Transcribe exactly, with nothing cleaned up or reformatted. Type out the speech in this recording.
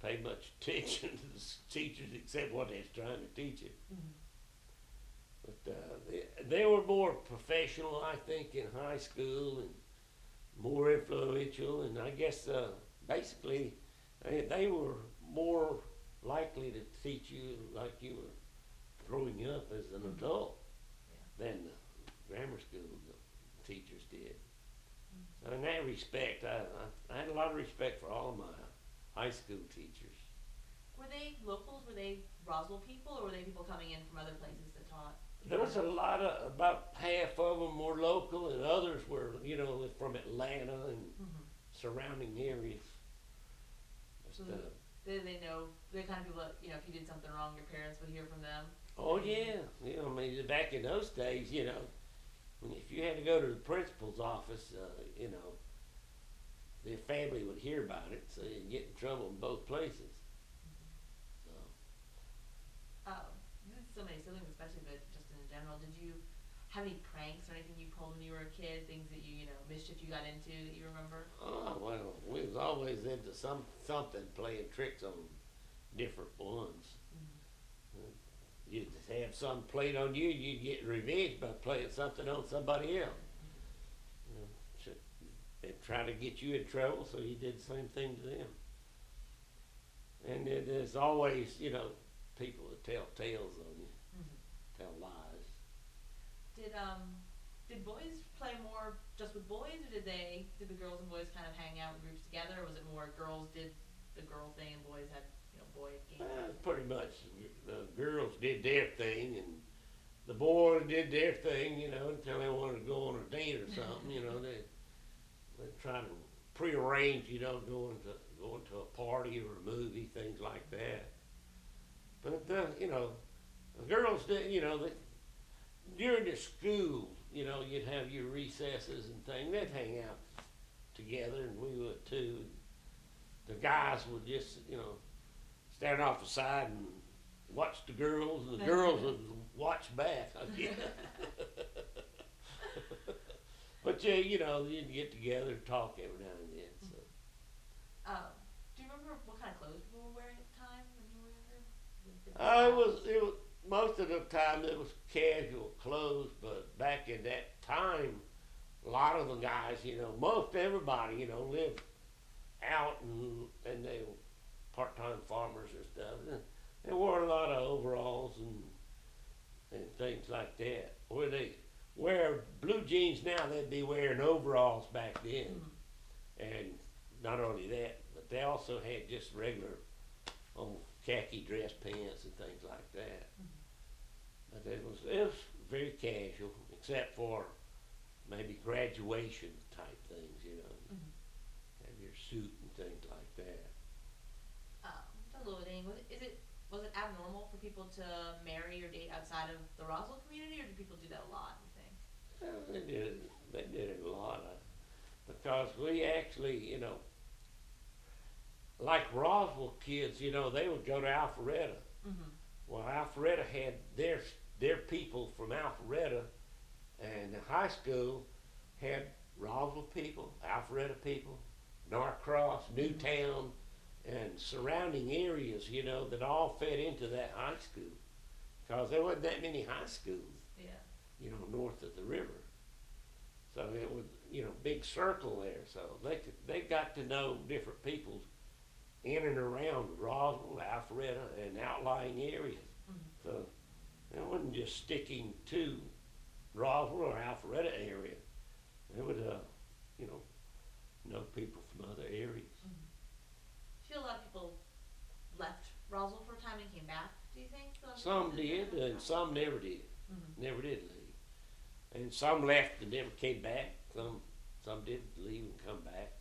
pay much attention to the teachers except what they was trying to teach you. Mhm. But uh, they, they were more professional, I think, in high school and more influential. And I guess uh, basically they, they were more likely to teach you like you were growing up as an Mhm. adult Yeah. than the grammar school teachers did. Mhm. So in that respect, I, I, I had a lot of respect for all of my high school teachers. Were they locals? Were they Roswell people, or were they people coming in from other places that taught? There was a lot of, about half of them were local, and others were, you know, from Atlanta and Mhm. surrounding areas. So Just, uh, did they know the kind of people that, you know, if you did something wrong, your parents would hear from them? oh yeah, you know, I mean, back in those days, you know, when if you had to go to the principal's office, uh, you know, the family would hear about it, so you'd get in trouble in both places. So, Um, you had so many siblings, especially, but just in general, did you have any pranks or anything you pulled when you were a kid? Things that you, you know, mischief you got into that you remember? oh well, we was always into some something, playing tricks on different ones. Mm-hmm. You'd have some played on you, you'd get revenge by playing something on somebody else. You know, so they'd try to get you in trouble, so you did the same thing to them. And then there's always, you know, people that tell tales on you, Mm-hmm. tell lies. Did um did boys play more just with boys, or did they did the girls and boys kind of hang out in groups together, or was it more girls did the girl thing and boys had, you know, boy games? Well, pretty much the girls did their thing, and the boys did their thing, you know, until they wanted to go on a date or something, you know, they they try to prearrange, you know, going to going to a party or a movie, things like that. But uh, you know, the girls did, you know, they, during the school, you know, you'd have your recesses and things. They'd hang out together, and we would too. The guys would just, you know, stand off the side and watch the girls, and the girls would watch back. I guess. But yeah, you know, you'd get together and talk every now and then. So. Um, do you remember what kind of clothes people were wearing at the time when you were younger? Was it Uh, it different was, it was most of the time it was casual clothes, but back in that time, a lot of the guys, you know, most everybody, you know, lived out and and they were part-time farmers or stuff. And they wore a lot of overalls and and things like that. Where they wear blue jeans now, they'd be wearing overalls back then. Mhm. And not only that, but they also had just regular old khaki dress pants and things like that. Mhm. But it was it was very casual, except for maybe graduation type things, you know, Mhm. have your suit and things like that. Um, the loading was it, is it was it abnormal for people to marry or date outside of the Roswell community, or did people do that a lot? You think? Well, they did it, they did it a lot uh, because we actually, you know, like Roswell kids, you know, they would go to Alpharetta. Mm-hmm. Well, Alpharetta had their their people from Alpharetta, and the high school had Roswell people, Alpharetta people, Norcross, Newtown, and surrounding areas, you know, that all fed into that high school, because there wasn't that many high schools, Yeah. you know, north of the river. So it was, you know, big circle there. So they could, they got to know different people in and around Roswell, Alpharetta, and outlying areas. Mm-hmm. So it wasn't just sticking to Roswell or Alpharetta area. They would, uh, you know, know people from other areas. Mm-hmm. I feel a lot of people left Roswell for a time and came back. Do you think? So Some did, and some never did. Mm-hmm. Never did leave. And some left and never came back. Some some did leave and come back.